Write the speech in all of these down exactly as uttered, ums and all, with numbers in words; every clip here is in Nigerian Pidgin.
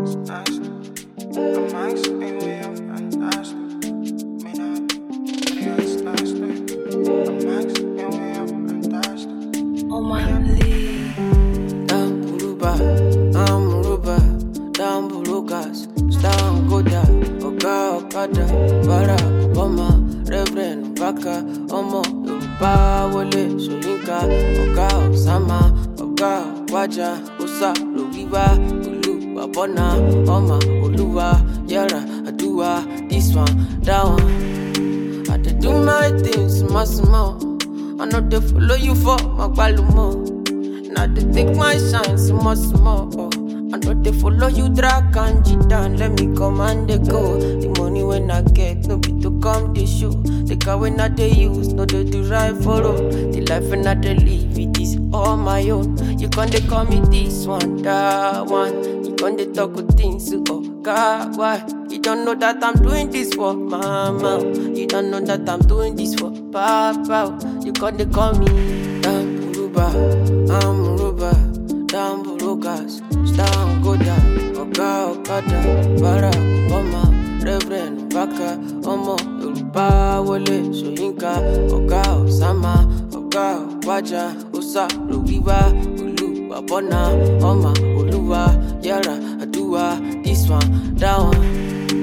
Oh my league. Down Buruba, I'm Muruba, down Burugas, down Goda, Oga Okada, Barack Obama, Reverend Baka, Omo, Yoruba, Wole, Soyinka, Oga Osama, Oga Waja, Usa, Lugiwa, Ulu, Wabona, Oma, Oluwa, Yara, Adua, this one, that one. I dey do my things, small, small. I know they follow you for my balumo. Now they take my shine, small, small. Oh. I know they follow you, drag and G down. Let me come and they go. The money when I get, no be to come they show. The car when I they use, no they do right for road. The life when I they live, it is all my own. You can't they call me this one, that one. You can't they talk with things, oh God, why? You don't know that I'm doing this for mama. You don't know that I'm doing this for papa. You can't they call me down Buruba, I'm Muruba, down Burugas, down Goda, Oga Okada, Barack Obama, Reverend Baka, Omo, Yoruba, Wole, Soyinka, Oga Osama, Oga Waja, Usa, Lugiwa, Ulu, Wabona, Oma, Oluwa, Yara, Adua, this one, that one.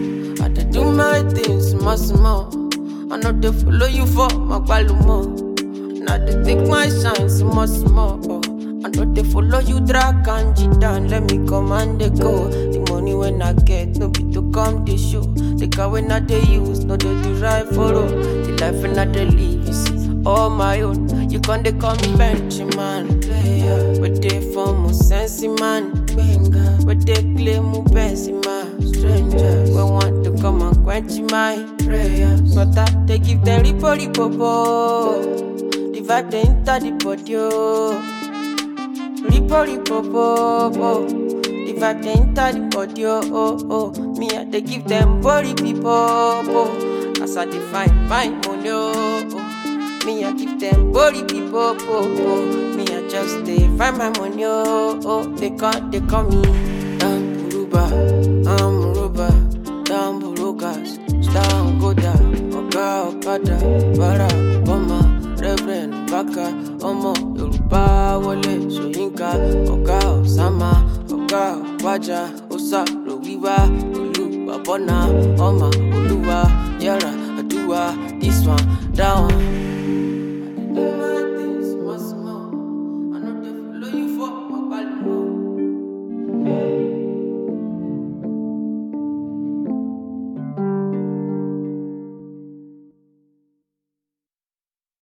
I dey do my things, small, small. I know they follow you for my balumo. Now they take my shine, small, small. Oh. I know they follow you, drag and G down. Let me come and they go. The money when I get, no be to come they show. The car when I they use, no they do right for road. The life when I they live, you see, all my own. You can't they call me Benjamin. Player, but they form a sensey man. But they claim mu best man. Strangers, we want to come and quench my prayers. But I they give them ripple popo. The vibe they enter the body. Ripple popo. The vibe they enter the body. Oh oh, me I they give them body people. As I define my money. Oh, me I give them body people. Me I just they find my money. Oh, they call they call me down Buruba, I'm Muruba, down Burugas, down Goda, Oga Okada, Barack Obama, Reverend Baka, Omo, Yoruba, Wole, Soyinka, Oga Osama, Oga Waja, Usa, Lugiwa, Ulu, Wabona, Oma, Oluwa, Yara, Adua, this one, that one.